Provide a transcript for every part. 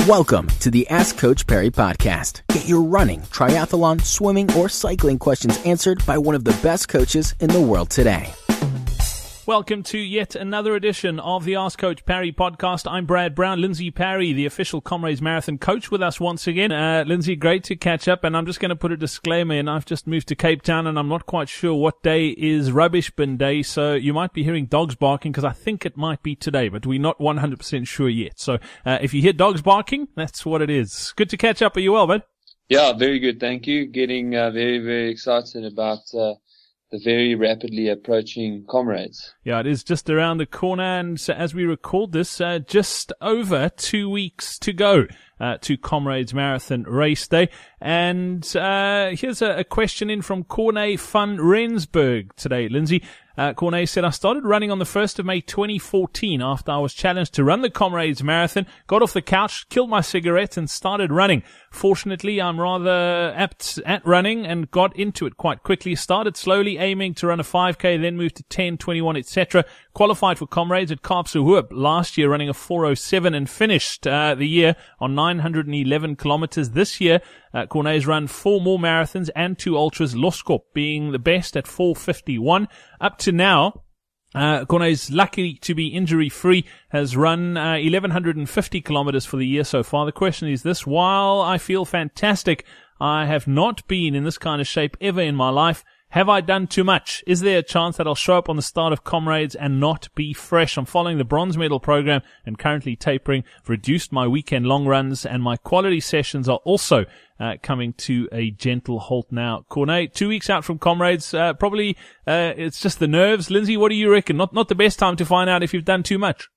Welcome to the Ask Coach Perry podcast. Get your running, triathlon, swimming, or cycling questions answered by one of the best coaches in the world today. Welcome to yet another edition of the Ask Coach Perry podcast. I'm Brad Brown, Lindsay Parry, the official Comrades Marathon coach, with us once again. Lindsay, great to catch up, and I'm just going to put a disclaimer in. I've just moved to Cape Town, and I'm not quite sure what day is Rubbish Bin Day, so you might be hearing dogs barking, because I think it might be today, but we're not 100% sure yet. So if you hear dogs barking, that's what it is. Good to catch up. Are you well, bud? Yeah, very good, thank you. Getting very, very excited about the very rapidly approaching Comrades. Yeah, it is just around the corner, and as we record this, just over 2 weeks to go to Comrades Marathon Race Day. And here's a question in from Corne van Rensburg today, Lindsay. Corne said, I started running on the 1st of May 2014 after I was challenged to run the Comrades Marathon, got off the couch, killed my cigarette and started running. Fortunately, I'm rather apt at running and got into it quite quickly. Started slowly aiming to run a 5K, then moved to 10, 21, etc. Qualified for Comrades at Kaapsehoop last year running a 4:07 and finished the year on 911 kilometers. This year, Corne's run 4 more marathons and 2 ultras, Loskop being the best at 4:51. Up to now, Corne's lucky to be injury-free, has run 1,150 kilometers for the year so far. The question is this: while I feel fantastic, I have not been in this kind of shape ever in my life. Have I done too much? Is there a chance that I'll show up on the start of Comrades and not be fresh? I'm following the bronze medal program and currently tapering. I've reduced my weekend long runs, and my quality sessions are also coming to a gentle halt now. Corne, 2 weeks out from Comrades, probably it's just the nerves. Lindsay, what do you reckon? Not the best time to find out if you've done too much.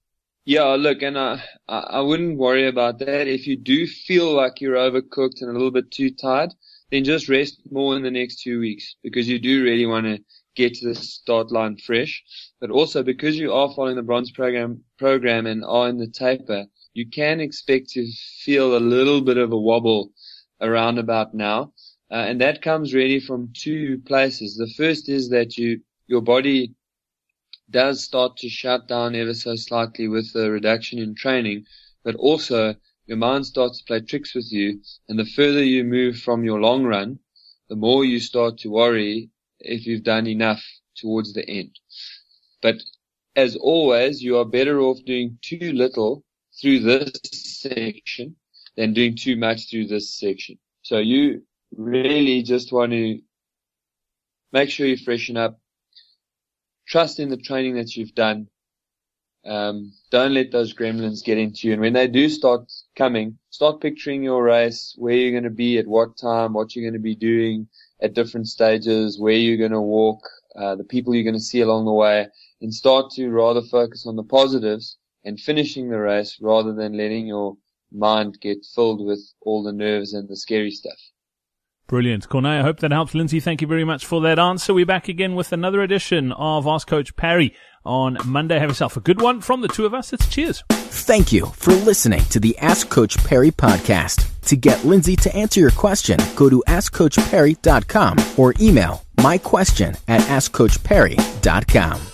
Yeah, look, and I wouldn't worry about that. If you do feel like you're overcooked and a little bit too tired, then just rest more in the next 2 weeks, because you do really want to get to the start line fresh. But also, because you are following the bronze program and are in the taper, you can expect to feel a little bit of a wobble around about now. And that comes really from 2 places. The first is that your body does start to shut down ever so slightly with the reduction in training, but also your mind starts to play tricks with you, and the further you move from your long run, the more you start to worry if you've done enough towards the end. But as always, you are better off doing too little through this section than doing too much through this section. So you really just want to make sure you freshen up, trust in the training that you've done. Don't let those gremlins get into you. And when they do start coming, start picturing your race, where you're going to be at what time, what you're going to be doing at different stages, where you're going to walk, the people you're going to see along the way, and start to rather focus on the positives and finishing the race rather than letting your mind get filled with all the nerves and the scary stuff. Brilliant. Corne, I hope that helps. Lindsay, thank you very much for that answer. We're back again with another edition of Ask Coach Perry on Monday. Have yourself a good one. From the two of us, it's cheers. Thank you for listening to the Ask Coach Perry podcast. To get Lindsay to answer your question, go to AskCoachPerry.com or email myquestion@AskCoachPerry.com.